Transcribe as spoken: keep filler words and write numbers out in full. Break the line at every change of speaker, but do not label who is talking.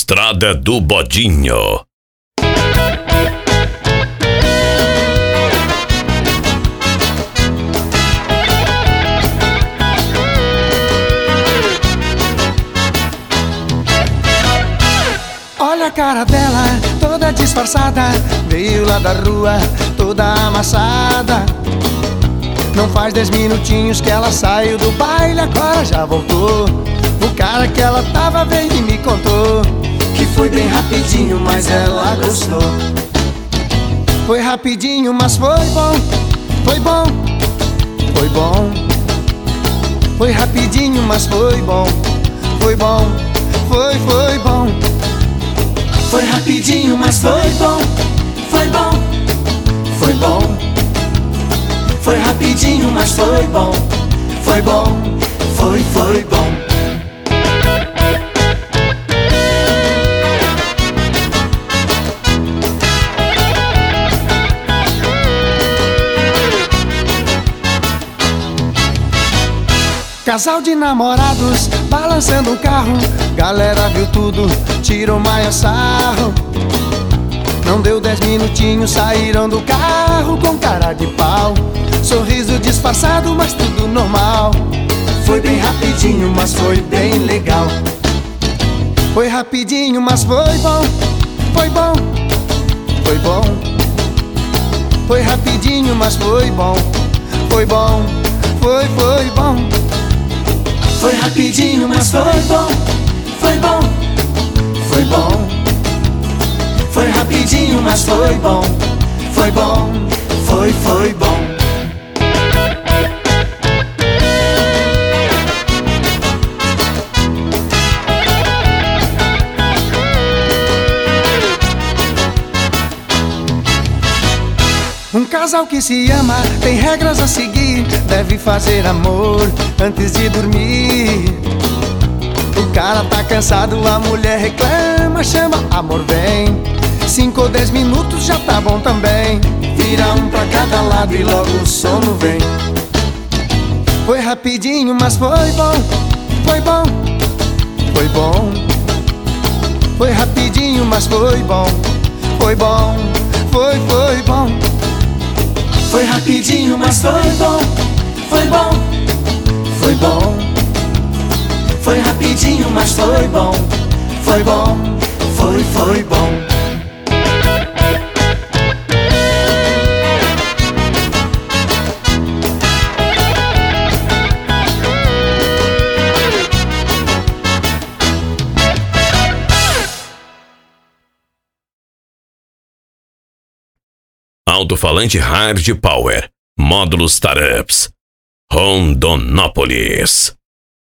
Estrada do Bodinho.
Olha a cara dela, toda disfarçada, veio lá da rua, toda amassada. Não faz dez minutinhos que ela saiu do baile, agora já voltou. O cara que ela tava veio e me contou que foi bem rapidinho, mas ela gostou. Foi rapidinho, mas foi bom, foi bom, foi bom. Foi rapidinho, mas foi bom, foi bom, foi, foi bom. Foi rapidinho, mas foi bom, foi bom, foi bom. Foi rapidinho, mas foi bom, foi bom, foi, foi bom. Casal de namorados balançando um carro, galera viu tudo, tirou maior sarro. Não deu dez minutinhos, saíram do carro com cara de pau. Sorriso disfarçado, mas tudo normal. Foi bem rapidinho, mas foi bem legal. Foi rapidinho, mas foi bom, foi bom, foi bom. Foi rapidinho, mas foi bom, foi bom, foi, foi bom. Foi rapidinho, mas foi bom, foi bom, foi bom. Foi rapidinho, mas foi bom, foi bom, foi, foi bom. Um casal que se ama tem regras a seguir, deve fazer amor antes de dormir. O cara tá cansado, a mulher reclama, chama, amor vem. Cinco ou dez minutos já tá bom também. Vira um pra cada lado e logo o sono vem. Foi rapidinho, mas foi bom, foi bom, foi bom. Foi rapidinho, mas foi bom, foi bom, foi, foi bom. Foi rapidinho, mas foi bom, foi bom, foi bom. Foi rapidinho, mas foi bom, foi bom, foi, foi bom.
Alto-falante Hard Power. Módulos Startups. Rondonópolis.